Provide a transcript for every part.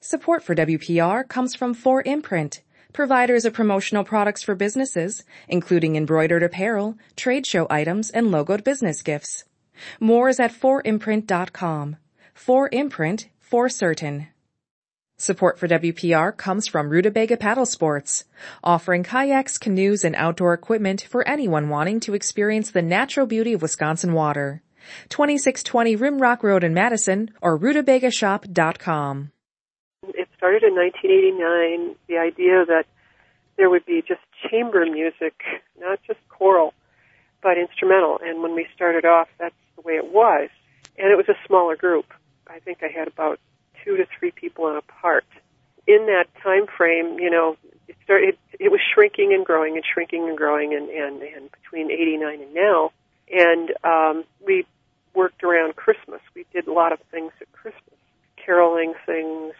Support for WPR comes from 4imprint, providers of promotional products for businesses, including embroidered apparel, trade show items, and logoed business gifts. More is at 4imprint.com. 4imprint, for certain. Support for WPR comes from Rutabaga Paddle Sports, offering kayaks, canoes, and outdoor equipment for anyone wanting to experience the natural beauty of Wisconsin water. 2620 Rimrock Road in Madison or RutabagaShop.com. It started in 1989, the idea that there would be just chamber music, not just choral, but instrumental. And when we started off, that's the way it was. And it was a smaller group. I think I had about 2 to 3 people on a part. In that time frame, it was shrinking and growing and shrinking and growing and between 89 and now. And we worked around Christmas. We did a lot of things at Christmas, caroling things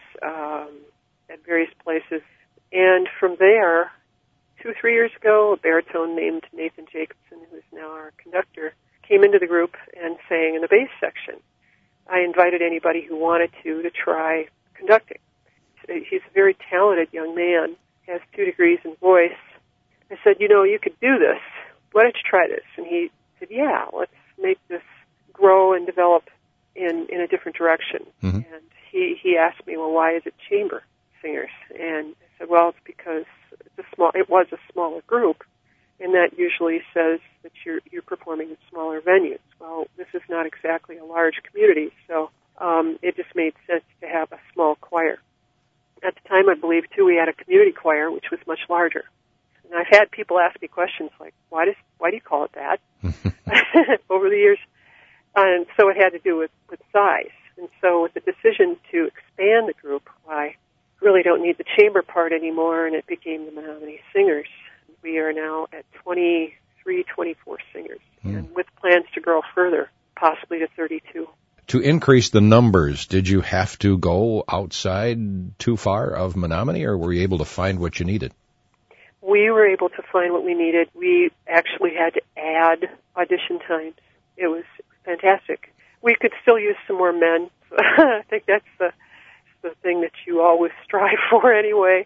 at various places. And from there, 2 or 3 years ago, a baritone named Nathan Jacobson, who is now our conductor, came into the group and sang in the bass section. I invited anybody who wanted to try conducting. He's a very talented young man, has 2 degrees in voice. I said, you could do this. Why don't you try this? And he said, yeah, let's make this grow and develop in a different direction. Mm-hmm. And he asked me, well, why is it chamber singers? And I said, well, it's because it was a smaller group, and that usually says that you're performing in smaller venues. Well, this is not exactly a large community, so it just made sense to have a small choir. At the time, I believe, too, we had a community choir, which was much larger. And I've had people ask me questions like, why do you call it that? Over the years. And so it had to do with size. And so with the decision to expand the group, I really don't need the chamber part anymore, and it became the Menominee Singers. We are now at 23, 24 singers, and with plans to grow further, possibly to 32. To increase the numbers, did you have to go outside too far of Menominee, or were you able to find what you needed? We were able to find what we needed. We actually had to add audition times. It was fantastic. We could still use some more men. I think that's the thing that you always strive for anyway.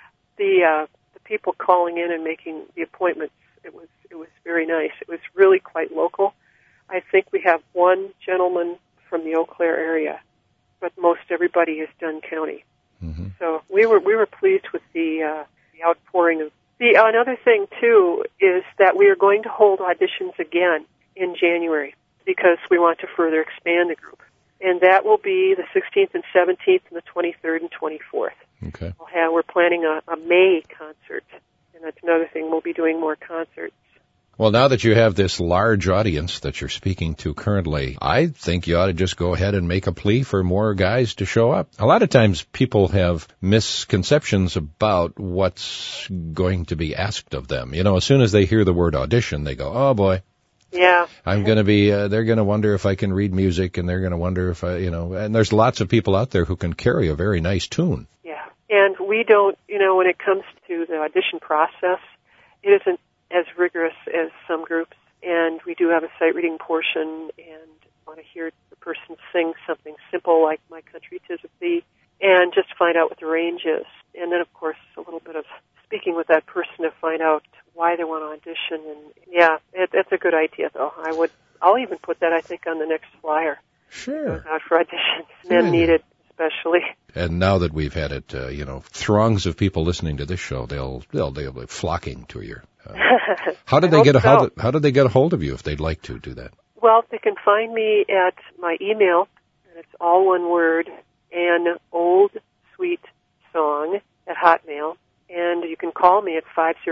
The people calling in and making the appointments, it was very nice. It was really quite local. I think we have one gentleman from the Eau Claire area, but most everybody is Dunn County. Mm-hmm. So we were pleased with the outpouring of. Another thing too is that we are going to hold auditions again in January because we want to further expand the group, and that will be the 16th and 17th and the 23rd and 24th. Okay. We're planning a May concert, and that's another thing. We'll be doing more concerts. Well, now that you have this large audience that you're speaking to currently, I think you ought to just go ahead and make a plea for more guys to show up. A lot of times people have misconceptions about what's going to be asked of them. As soon as they hear the word audition, they go, oh boy. Yeah. I'm going to be, they're going to wonder if I can read music, and they're going to wonder if and there's lots of people out there who can carry a very nice tune. Yeah. And we don't, when it comes to the audition process, it isn't as rigorous as some groups, and we do have a sight reading portion and want to hear the person sing something simple like My Country 'Tis of Thee, and just find out what the range is. And then, of course, a little bit of speaking with that person to find out why they want to audition. And yeah, that's a good idea, though. I'll even put that, I think, on the next flyer. Sure. Out for auditions, men needed especially. And now that we've had it, throngs of people listening to this show, they'll be flocking to your. How did they get a hold of you if they'd like to do that? Well, they can find me at my email, and it's all one word, an old sweet song at Hotmail, and you can call me at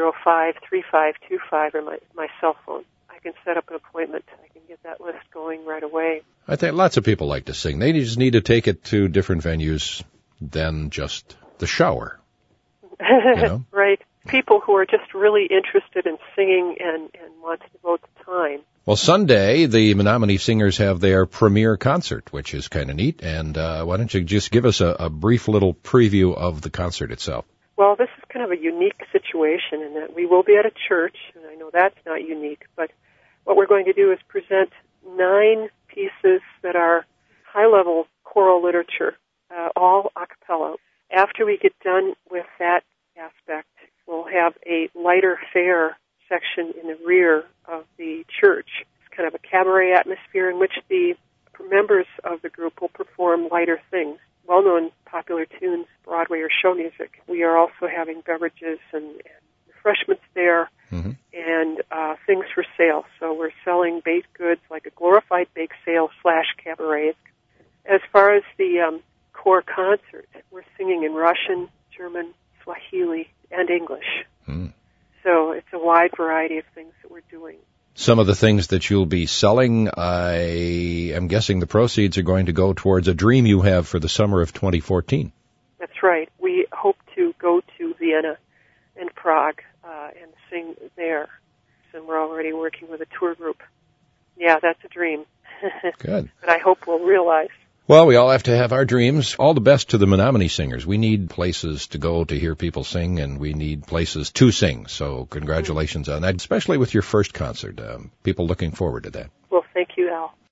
505-3525 or my cell phone. I can set up an appointment. I can get that list going right away. I think lots of people like to sing. They just need to take it to different venues than just the shower. Right. People who are just really interested in singing and want to devote the time. Well, Sunday, the Menominee Singers have their premiere concert, which is kind of neat. And why don't you just give us a brief little preview of the concert itself? Well, this is kind of a unique situation in that we will be at a church, and I know that's not unique, but what we're going to do is present 9 pieces that are high-level choral literature, all a cappella. after we get done with that aspect, we'll have a lighter fare section in the rear of the church. It's kind of a cabaret atmosphere in which the members of the group will perform lighter things, well-known popular tunes, Broadway or show music. We are also having beverages and refreshments there, and things for sale. So we're selling baked goods like a glorified bake sale / cabaret. As far as the core concert, we're singing in Russian, German, Swahili, and English. So it's a wide variety of things that we're doing. Some of the things that you'll be selling, I am guessing the proceeds are going to go towards a dream you have for the summer of 2014. That's right. We hope to go to Vienna and Prague and sing there. And we're already working with a tour group. Yeah, that's a dream. Good. But I hope we'll realize. Well, we all have to have our dreams. All the best to the Menominee Singers. We need places to go to hear people sing, and we need places to sing. So congratulations on that, especially with your first concert. People looking forward to that. Well, thank you, Al.